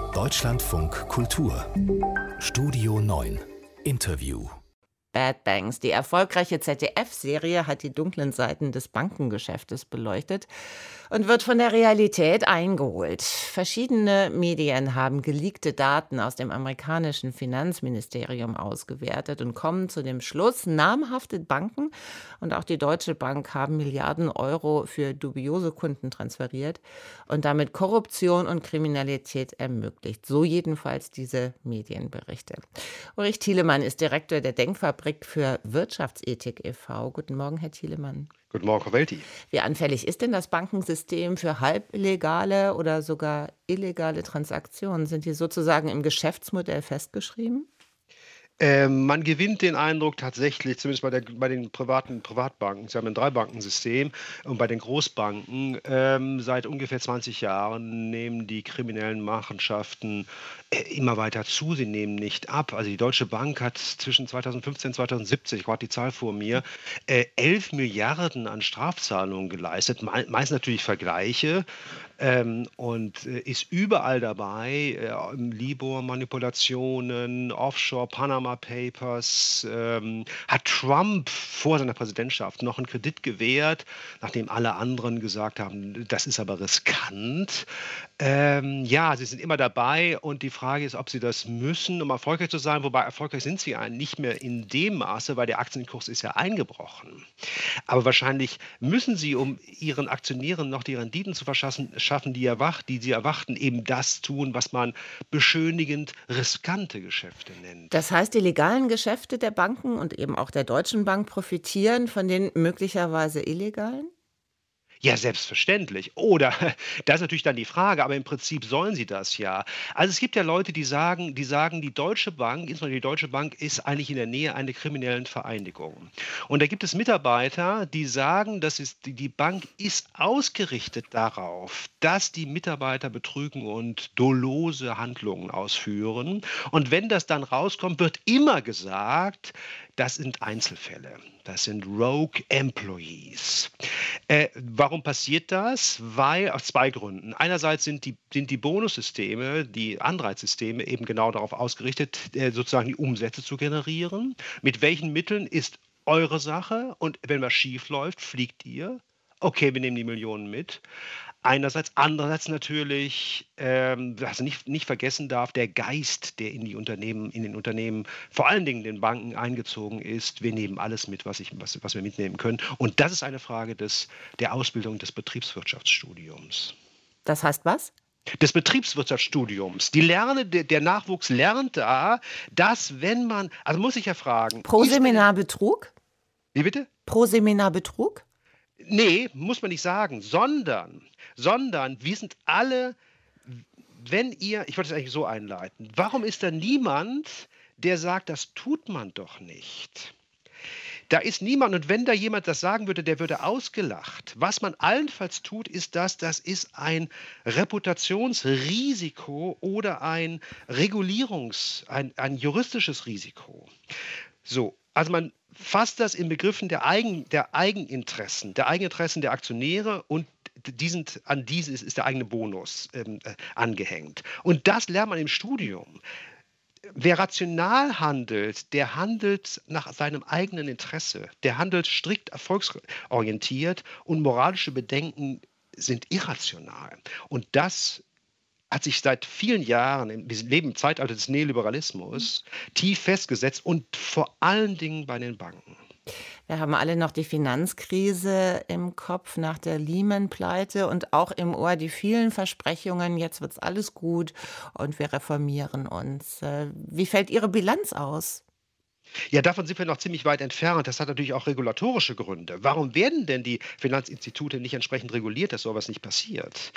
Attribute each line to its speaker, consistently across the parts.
Speaker 1: Deutschlandfunk Kultur Studio 9 Interview.
Speaker 2: Bad Banks. Die erfolgreiche ZDF-Serie hat die dunklen Seiten des Bankengeschäftes beleuchtet und wird von der Realität eingeholt. Verschiedene Medien haben geleakte Daten aus dem amerikanischen Finanzministerium ausgewertet und kommen zu dem Schluss, namhafte Banken und auch die Deutsche Bank haben Milliarden Euro für dubiose Kunden transferiert und damit Korruption und Kriminalität ermöglicht. So jedenfalls diese Medienberichte. Ulrich Thielemann ist Direktor der Denkfabrik für Wirtschaftsethik e.V. Guten Morgen, Herr Thielemann.
Speaker 3: Guten Morgen, Frau Welti.
Speaker 2: Wie anfällig ist denn das Bankensystem für halblegale oder sogar illegale Transaktionen? Sind die sozusagen im Geschäftsmodell festgeschrieben?
Speaker 3: Man gewinnt den Eindruck tatsächlich, zumindest bei den Privatbanken, Sie haben ein Drei-Banken-System, und bei den Großbanken seit ungefähr 20 Jahren nehmen die kriminellen Machenschaften immer weiter zu, sie nehmen nicht ab. Also die Deutsche Bank hat zwischen 2015 und 2017, ich habe die Zahl vor mir, 11 Milliarden an Strafzahlungen geleistet, meist natürlich Vergleiche. Und ist überall dabei, Libor-Manipulationen, Offshore, Panama Papers, hat Trump vor seiner Präsidentschaft noch einen Kredit gewährt, nachdem alle anderen gesagt haben, das ist aber riskant. Ja, sie sind immer dabei und die Frage ist, ob sie das müssen, um erfolgreich zu sein, wobei erfolgreich sind sie eigentlich nicht mehr in dem Maße, weil der Aktienkurs ist ja eingebrochen. Aber wahrscheinlich müssen sie, um ihren Aktionären noch die Renditen zu verschaffen, die sie erwarten, eben das tun, was man beschönigend riskante Geschäfte nennt.
Speaker 2: Das heißt, die legalen Geschäfte der Banken und eben auch der Deutschen Bank profitieren von den möglicherweise illegalen?
Speaker 3: Ja, selbstverständlich. Oder, das ist natürlich dann die Frage, aber im Prinzip sollen sie das ja. Also es gibt ja Leute, die sagen, die Deutsche Bank, insbesondere die Deutsche Bank, ist eigentlich in der Nähe einer kriminellen Vereinigung. Und da gibt es Mitarbeiter, die sagen, die Bank ist ausgerichtet darauf, dass die Mitarbeiter betrügen und dolose Handlungen ausführen. Und wenn das dann rauskommt, wird immer gesagt, das sind Einzelfälle. Das sind Rogue Employees. Warum passiert das? Weil aus zwei Gründen. Einerseits sind die Bonussysteme, die Anreizsysteme eben genau darauf ausgerichtet, sozusagen die Umsätze zu generieren. Mit welchen Mitteln ist eure Sache? Und wenn was schief läuft, fliegt ihr. Okay, wir nehmen die Millionen mit. Einerseits, andererseits natürlich, was nicht vergessen darf, der Geist, der in den Unternehmen, vor allen Dingen den Banken eingezogen ist. Wir nehmen alles mit, was wir mitnehmen können. Und das ist eine Frage der Ausbildung des Betriebswirtschaftsstudiums.
Speaker 2: Das heißt was?
Speaker 3: Des Betriebswirtschaftsstudiums. Der Nachwuchs lernt da, dass wenn man, also muss ich ja fragen.
Speaker 2: Pro Seminar Betrug?
Speaker 3: Wie bitte?
Speaker 2: Pro Seminar Betrug?
Speaker 3: Nee, muss man nicht sagen, sondern wir sind alle, ich wollte es eigentlich so einleiten, warum ist da niemand, der sagt, das tut man doch nicht? Da ist niemand, und wenn da jemand das sagen würde, der würde ausgelacht. Was man allenfalls tut, ist das ist ein Reputationsrisiko oder ein ein juristisches Risiko. So, also man fasst das in Begriffen der Eigeninteressen der Aktionäre, und an diese ist der eigene Bonus angehängt. Und das lernt man im Studium. Wer rational handelt, der handelt nach seinem eigenen Interesse. Der handelt strikt erfolgsorientiert, und moralische Bedenken sind irrational. Und das hat sich seit vielen Jahren, wir leben im Zeitalter des Neoliberalismus, tief festgesetzt, und vor allen Dingen bei den Banken.
Speaker 2: Wir haben alle noch die Finanzkrise im Kopf nach der Lehman-Pleite und auch im Ohr die vielen Versprechungen, jetzt wird's alles gut und wir reformieren uns. Wie fällt Ihre Bilanz aus?
Speaker 3: Ja, davon sind wir noch ziemlich weit entfernt. Das hat natürlich auch regulatorische Gründe. Warum werden denn die Finanzinstitute nicht entsprechend reguliert, dass sowas nicht passiert?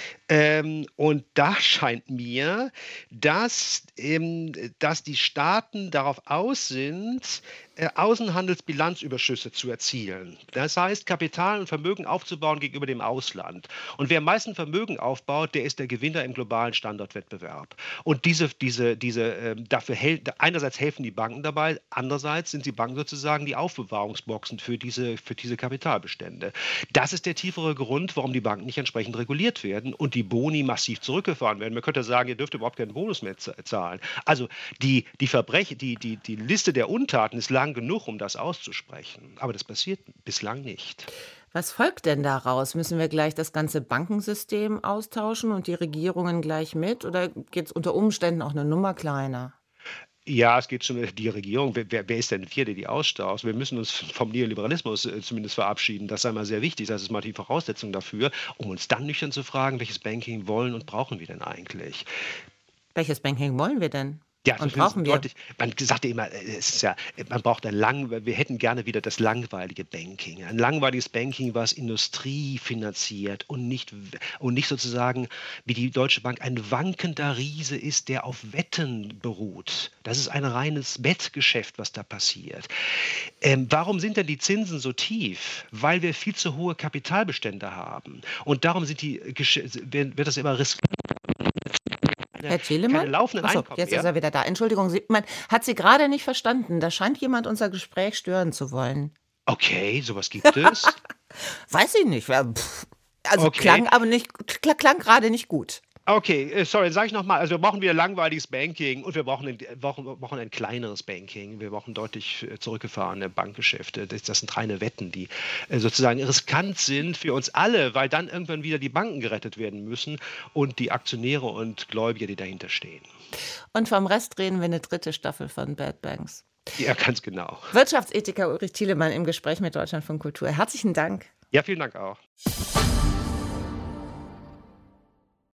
Speaker 3: Und da scheint mir, dass die Staaten darauf aus sind, Außenhandelsbilanzüberschüsse zu erzielen. Das heißt, Kapital und Vermögen aufzubauen gegenüber dem Ausland. Und wer am meisten Vermögen aufbaut, der ist der Gewinner im globalen Standortwettbewerb. Und einerseits helfen die Banken dabei, andererseits sind die Banken sozusagen die Aufbewahrungsboxen für diese Kapitalbestände. Das ist der tiefere Grund, warum die Banken nicht entsprechend reguliert werden und die Boni massiv zurückgefahren werden. Man könnte sagen, ihr dürft überhaupt keinen Bonus mehr zahlen. Also die Liste der Untaten ist lang genug, um das auszusprechen. Aber das passiert bislang nicht.
Speaker 2: Was folgt denn daraus? Müssen wir gleich das ganze Bankensystem austauschen und die Regierungen gleich mit? Oder geht es unter Umständen auch eine Nummer kleiner?
Speaker 3: Ja, es geht schon die Regierung. Wer ist denn wir, der die ausstaust? Wir müssen uns vom Neoliberalismus zumindest verabschieden. Das sei mal sehr wichtig. Das ist mal die Voraussetzung dafür, um uns dann nüchtern zu fragen, welches Banking wollen und brauchen wir denn eigentlich?
Speaker 2: Welches Banking wollen wir denn?
Speaker 3: Ja,
Speaker 2: Und brauchen wir?
Speaker 3: Man sagt ja immer, man braucht wir hätten gerne wieder das langweilige Banking. Ein langweiliges Banking, was Industrie finanziert und nicht sozusagen, wie die Deutsche Bank, ein wankender Riese ist, der auf Wetten beruht. Das ist ein reines Wettgeschäft, was da passiert. Warum sind denn die Zinsen so tief? Weil wir viel zu hohe Kapitalbestände haben. Und darum wird das immer riskant.
Speaker 2: Herr Thielemann?
Speaker 3: Keine laufenden
Speaker 2: Achso,
Speaker 3: Einkommen
Speaker 2: jetzt
Speaker 3: mehr.
Speaker 2: ist er wieder da. Entschuldigung, man hat Sie gerade nicht verstanden. Da scheint jemand unser Gespräch stören zu wollen.
Speaker 3: Okay, sowas gibt es.
Speaker 2: Weiß ich nicht. Also
Speaker 3: Okay.
Speaker 2: klang gerade nicht gut.
Speaker 3: Okay, sorry, sage ich nochmal. Also wir brauchen wieder langweiliges Banking und wir brauchen ein kleineres Banking. Wir brauchen deutlich zurückgefahrene Bankgeschäfte. Das sind reine Wetten, die sozusagen riskant sind für uns alle, weil dann irgendwann wieder die Banken gerettet werden müssen und die Aktionäre und Gläubiger, die dahinter stehen.
Speaker 2: Und vom Rest drehen wir eine dritte Staffel von Bad Banks.
Speaker 3: Ja, ganz genau.
Speaker 2: Wirtschaftsethiker Ulrich Thielemann im Gespräch mit Deutschlandfunk Kultur. Herzlichen Dank.
Speaker 3: Ja, vielen Dank auch.